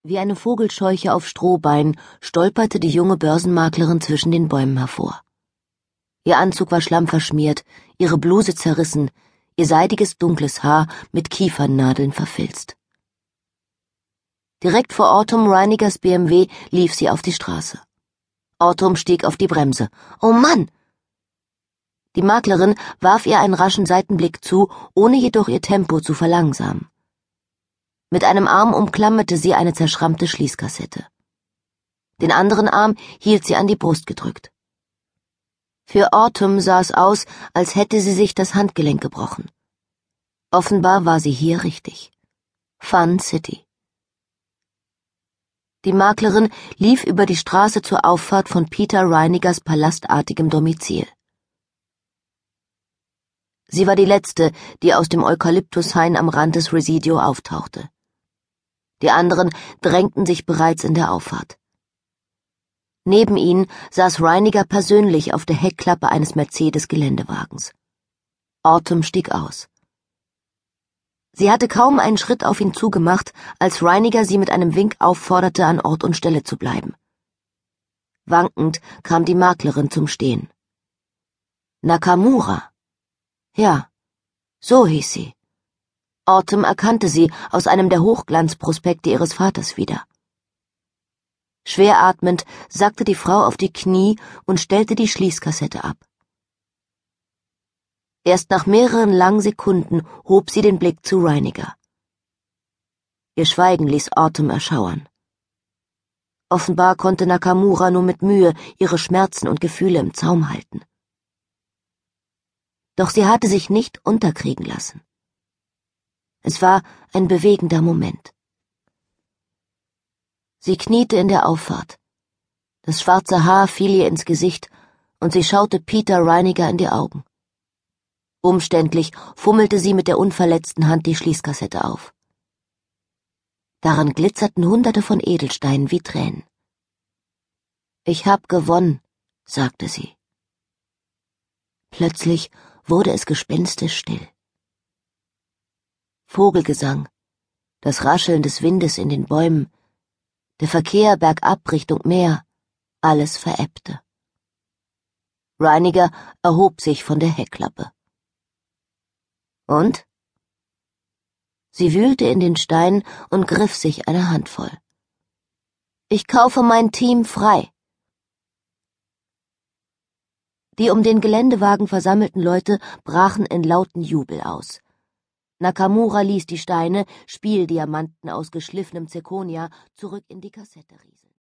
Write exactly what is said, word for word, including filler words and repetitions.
Wie eine Vogelscheuche auf Strohbein stolperte die junge Börsenmaklerin zwischen den Bäumen hervor. Ihr Anzug war schlammverschmiert, ihre Bluse zerrissen, ihr seidiges dunkles Haar mit Kiefernnadeln verfilzt. Direkt vor Autumn Reinigers B M W lief sie auf die Straße. Autumn stieg auf die Bremse. »Oh Mann!« Die Maklerin warf ihr einen raschen Seitenblick zu, ohne jedoch ihr Tempo zu verlangsamen. Mit einem Arm umklammerte sie eine zerschrammte Schließkassette. Den anderen Arm hielt sie an die Brust gedrückt. Für Autumn sah es aus, als hätte sie sich das Handgelenk gebrochen. Offenbar war sie hier richtig. Fun City. Die Maklerin lief über die Straße zur Auffahrt von Peter Reinigers palastartigem Domizil. Sie war die letzte, die aus dem Eukalyptushain am Rand des Residio auftauchte. Die anderen drängten sich bereits in der Auffahrt. Neben ihnen saß Reiniger persönlich auf der Heckklappe eines Mercedes-Geländewagens. Autumn stieg aus. Sie hatte kaum einen Schritt auf ihn zugemacht, als Reiniger sie mit einem Wink aufforderte, an Ort und Stelle zu bleiben. Wankend kam die Maklerin zum Stehen. Nakamura. Ja, so hieß sie. Autumn erkannte sie aus einem der Hochglanzprospekte ihres Vaters wieder. Schwer atmend sackte die Frau auf die Knie und stellte die Schließkassette ab. Erst nach mehreren langen Sekunden hob sie den Blick zu Reiniger. Ihr Schweigen ließ Autumn erschauern. Offenbar konnte Nakamura nur mit Mühe ihre Schmerzen und Gefühle im Zaum halten. Doch sie hatte sich nicht unterkriegen lassen. Es war ein bewegender Moment. Sie kniete in der Auffahrt. Das schwarze Haar fiel ihr ins Gesicht und sie schaute Peter Reiniger in die Augen. Umständlich fummelte sie mit der unverletzten Hand die Schließkassette auf. Daran glitzerten Hunderte von Edelsteinen wie Tränen. »Ich hab gewonnen«, sagte sie. Plötzlich wurde es gespenstisch still. Vogelgesang, das Rascheln des Windes in den Bäumen, der Verkehr bergab Richtung Meer, alles verebbte. Reiniger erhob sich von der Heckklappe. Und? Sie wühlte in den Steinen und griff sich eine Handvoll. »Ich kaufe mein Team frei.« Die um den Geländewagen versammelten Leute brachen in lauten Jubel aus. Nakamura ließ die Steine, Spieldiamanten aus geschliffenem Zirkonia, zurück in die Kassette rieseln.